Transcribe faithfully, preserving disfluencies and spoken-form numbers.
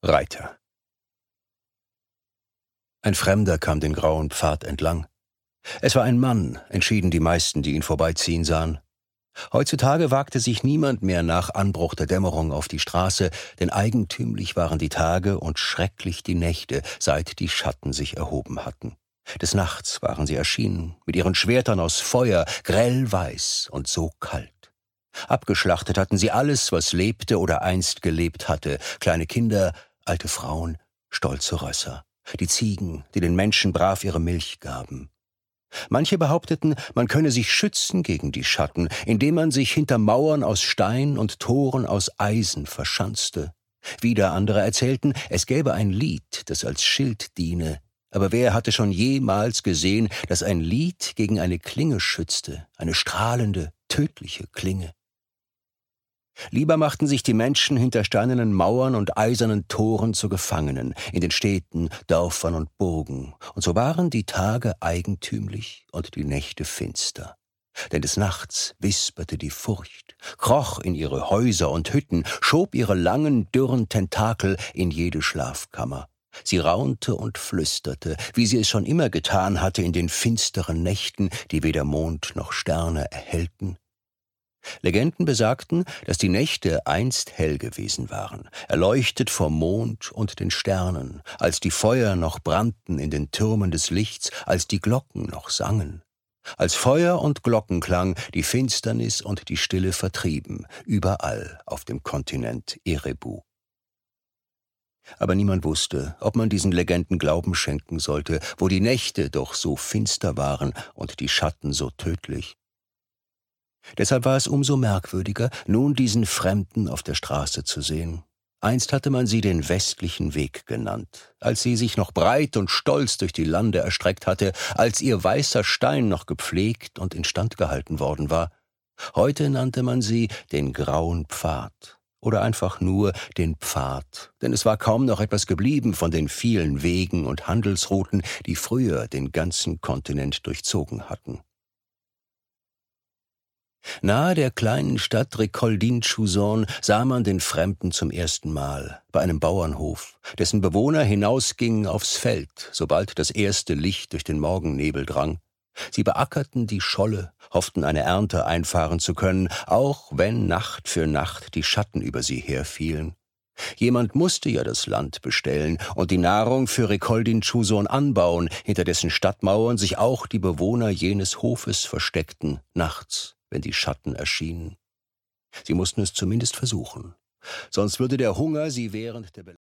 Reiter. Ein Fremder kam den grauen Pfad entlang. Es war ein Mann, entschieden die meisten, die ihn vorbeiziehen sahen. Heutzutage wagte sich niemand mehr nach Anbruch der Dämmerung auf die Straße, denn eigentümlich waren die Tage und schrecklich die Nächte, seit die Schatten sich erhoben hatten. Des Nachts waren sie erschienen, mit ihren Schwertern aus Feuer, grell weiß und so kalt. Abgeschlachtet hatten sie alles, was lebte oder einst gelebt hatte, kleine Kinder, alte Frauen, stolze Rösser, die Ziegen, die den Menschen brav ihre Milch gaben. Manche behaupteten, man könne sich schützen gegen die Schatten, indem man sich hinter Mauern aus Stein und Toren aus Eisen verschanzte. Wieder andere erzählten, es gäbe ein Lied, das als Schild diene. Aber wer hatte schon jemals gesehen, dass ein Lied gegen eine Klinge schützte, eine strahlende, tödliche Klinge? Lieber machten sich die Menschen hinter steinernen Mauern und eisernen Toren zu Gefangenen, in den Städten, Dörfern und Burgen, und so waren die Tage eigentümlich und die Nächte finster. Denn des Nachts wisperte die Furcht, kroch in ihre Häuser und Hütten, schob ihre langen, dürren Tentakel in jede Schlafkammer. Sie raunte und flüsterte, wie sie es schon immer getan hatte in den finsteren Nächten, die weder Mond noch Sterne erhellten. Legenden besagten, dass die Nächte einst hell gewesen waren, erleuchtet vom Mond und den Sternen, als die Feuer noch brannten in den Türmen des Lichts, als die Glocken noch sangen. Als Feuer und Glockenklang die Finsternis und die Stille vertrieben, überall auf dem Kontinent Erebu. Aber niemand wusste, ob man diesen Legenden Glauben schenken sollte, wo die Nächte doch so finster waren und die Schatten so tödlich. Deshalb war es umso merkwürdiger, nun diesen Fremden auf der Straße zu sehen. Einst hatte man sie den westlichen Weg genannt, als sie sich noch breit und stolz durch die Lande erstreckt hatte, als ihr weißer Stein noch gepflegt und instand gehalten worden war. Heute nannte man sie den Grauen Pfad oder einfach nur den Pfad, denn es war kaum noch etwas geblieben von den vielen Wegen und Handelsrouten, die früher den ganzen Kontinent durchzogen hatten. Nahe der kleinen Stadt Rekoldin-Chuzon sah man den Fremden zum ersten Mal, bei einem Bauernhof, dessen Bewohner hinausgingen aufs Feld, sobald das erste Licht durch den Morgennebel drang. Sie beackerten die Scholle, hofften eine Ernte einfahren zu können, auch wenn Nacht für Nacht die Schatten über sie herfielen. Jemand musste ja das Land bestellen und die Nahrung für Rekoldin-Chuzon anbauen, hinter dessen Stadtmauern sich auch die Bewohner jenes Hofes versteckten, nachts, wenn die Schatten erschienen. Sie mussten es zumindest versuchen, sonst würde der Hunger sie während der